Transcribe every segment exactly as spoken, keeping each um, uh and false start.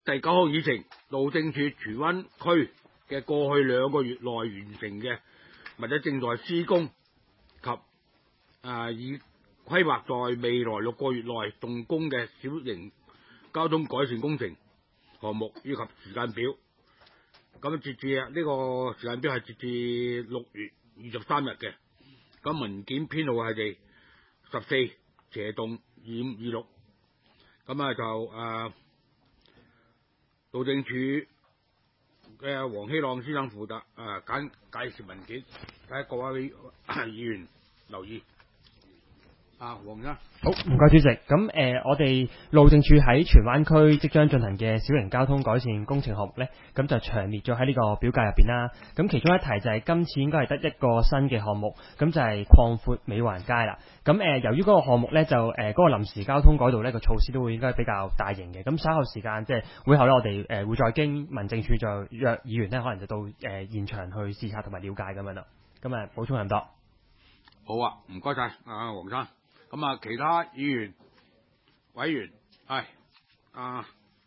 第九項議程，路政署荃灣區嘅過去兩個月內完成嘅或者正在施工及啊已規劃在未來六個月內動工嘅小型交通改善工程項目以及時間表。咁截至啊呢個時間表係截至六月二十三日嘅。咁文件編號係第十四斜洞二五二六。咁啊就誒路政署嘅黃希朗先生負責誒簡介紹文件，睇各位議員留意。啊，黃生， 好，唔該主席。咁誒、呃，我哋路政署喺荃灣區即將進行嘅小型交通改善工程項目呢，咁就詳列咗喺呢個表格入邊啦。咁其中一題就係今次應該係得一個新嘅項目，咁就係擴闊美環街啦。咁誒、呃，由於嗰個項目呢，就誒嗰、呃那個臨時交通改道呢個措施都會應該比較大型嘅。咁稍後時間即係會後呢，我哋誒、呃、會再經民政處就約議員呢，可能就到誒、呃、現場去視察同埋了解咁樣啦。咁啊，補充咁多。 好啊，唔該晒啊，黃生。咁啊，其他議員、委員係啊，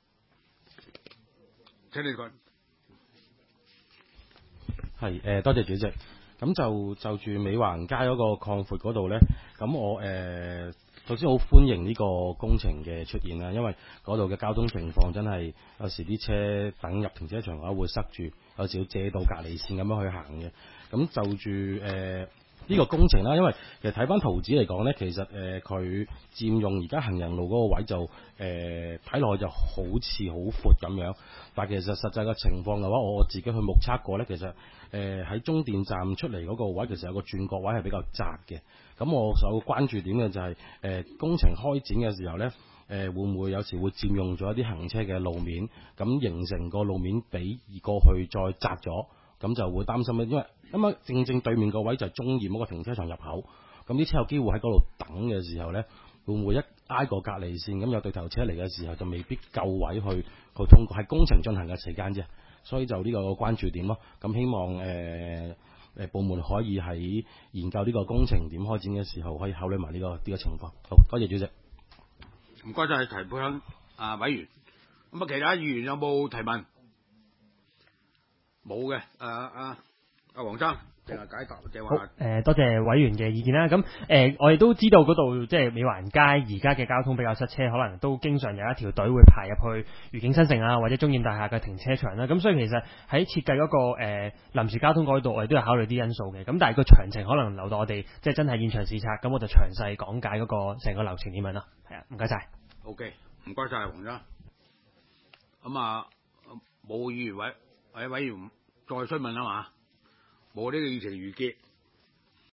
請你講。 係誒，多謝主席。咁就就住美環街嗰個擴闊嗰度咧，咁我誒、呃、首先好歡迎呢個工程嘅出現啦，因為嗰度嘅交通情況真係有時啲車等入停車場嘅話會塞住，有時要借道隔離線咁樣去行嘅。咁就住誒。呃呢、這個工程啦，因為其實睇翻圖紙嚟講呢，其實誒佢、呃、佔用而家行人路嗰個位就誒睇落去就好似好闊咁樣，但係其實實際嘅情況嘅話，我自己去目測過呢，其實誒喺、呃、中電站出嚟嗰個位，其實有個轉角位係比較窄嘅。咁我所關注點嘅就係、是、誒、呃、工程開展嘅時候呢，誒、呃、會唔會有時會佔用咗一啲行車嘅路面，咁形成個路面比過去再窄咗，咁就會擔心咧，因為咁啊，正正對面個位就係中鹽嗰個停車場入口，咁啲車有機會喺嗰度等嘅時候呢，會唔會一挨過隔離線，咁有對頭車嚟嘅時候就未必夠位去去通過，係工程進行嘅期間啫，所以就呢個關注點咯。咁希望誒誒、呃、部門可以喺研究呢個工程點開展嘅時候，可以考慮埋呢個呢個情況。好，多謝主席。 唔該晒提配啊委員。咁啊，其他議員有冇提問？冇嘅。誒啊。阿黃生，淨係解答，即係話好，誒、呃，多謝委員嘅意見啦。咁誒、呃，我哋都知道嗰度即係美環街而家嘅交通比較塞車，可能都經常有一條隊會排入去愉景新城啊，或者中鹽大廈嘅停車場啦。咁所以其實喺設計嗰個誒臨、呃、時交通嗰度，我哋都有考慮啲因素嘅。咁但係個詳情可能留到我哋即係真係現場視察，咁我就詳細講解嗰個成個流程點樣啦。係啊，唔該晒。 O K， 唔該晒黃生。咁啊，冇議員委委委員再詢問啊嘛。冇呢個議程預結。